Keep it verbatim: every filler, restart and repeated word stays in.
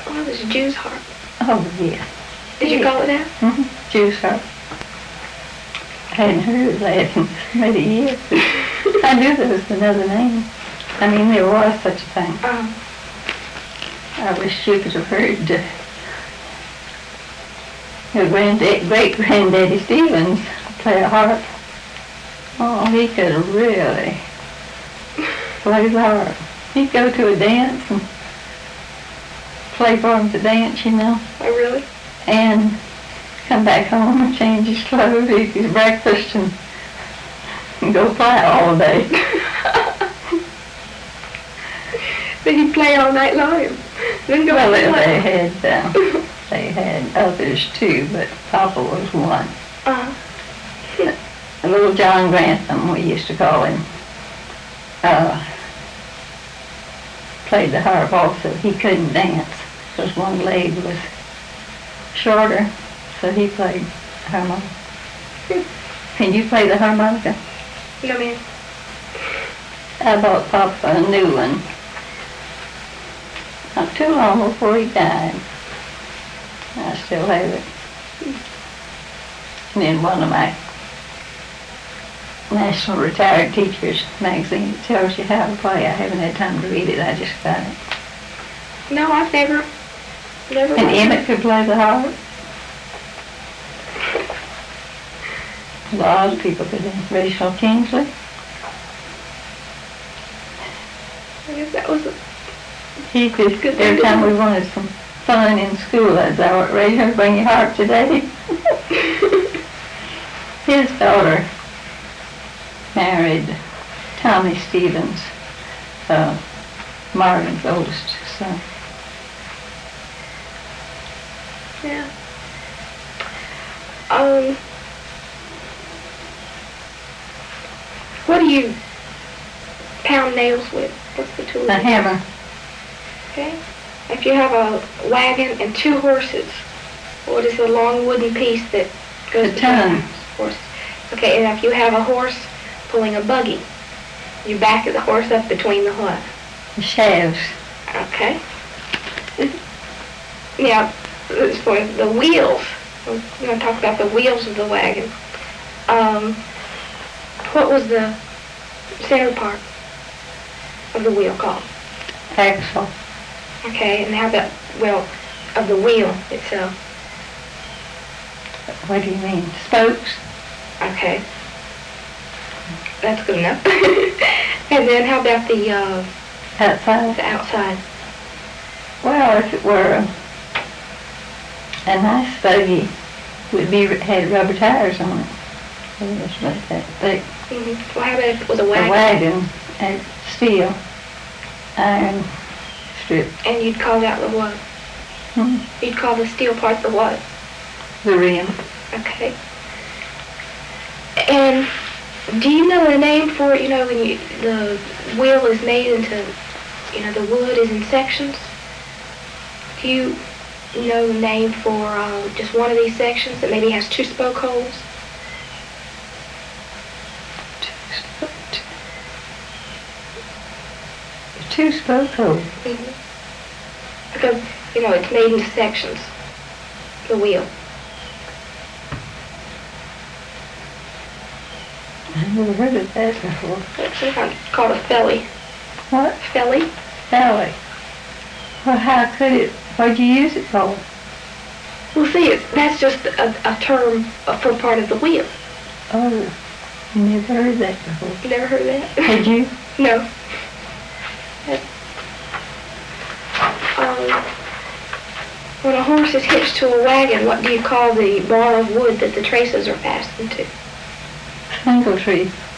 Well, it was Jew's harp. Oh, yeah. Did you call it that? Mm-hmm. Jew's harp. I hadn't heard of that in many years. I knew there was another name. I mean, there was such a thing. Um, I wish you could have heard uh, your granddad, great-granddaddy Stevens play a harp. Oh, he could really play the harp. He'd go to a dance and play for him to dance, you know. oh, really? And come back home and change his clothes, eat his breakfast, and, and go play all day. Did he play all night long? Then go Well, play? they had uh, they had others too, but Papa was one. Uh-huh. Little John Grantham, we used to call him, uh, played the harp also. He couldn't dance because one leg was shorter, so he played harmonica. Can you play the harmonica? No, ma'am. I bought Papa a new one not too long before he died. I still have it. And in one of my National Retired Teachers magazine, it tells you how to play. I haven't had time to read it. I just got it. No, I've never, never. And watched Emmett it. could play the harp. A lot of people could. Rachel Kingsley. I guess that was. A, He could. Good Every thing time to we do. wanted some fun in school, I'd say, "All right, Rachel, bring your harp today." His daughter married Tommy Stevens, uh, Marvin's oldest son. yeah. Um. What do you pound nails with? What's the tool? A hammer. Okay. If you have a wagon and two horses, what is the long wooden piece that goes A between tongue. the horse? Okay, and if you have a horse pulling a buggy, you back the horse up between the what? The shafts. Okay. Now, as for the wheels, we're going to talk about the wheels of the wagon. Um, what was the center part of the wheel called? Axle. Okay, and how about, well, of the wheel itself? What do you mean? Spokes? Okay. That's good enough. And then how about the, uh, Outside? the outside? Well, if it were a, a nice buggy, would be had rubber tires on it. It was like that thick. Mm-hmm. Well, how about if it was a A wagon? wagon had steel, iron strip. And you'd call that the what? Hmm. You'd call the steel part the what? The rim. Okay. And do you know the name for it? You know, when you, the wheel is made into, you know, the wood is in sections. Do you know the name for uh, just one of these sections that maybe has two spoke holes? Two spoke holes. Mm-hmm. Because, you know, it's made into sections, the wheel. I've never heard of that before. It's sometimes called a felly. What? Felly? Belly. Well, how could it, what'd you use it for? Well, see, it's, that's just a, a term for part of the wheel. Oh, I never heard that before. You never heard of that? Did you? No. Um, when a horse is hitched to a wagon, what do you call the bar of wood that the traces are fastened to? Single tree.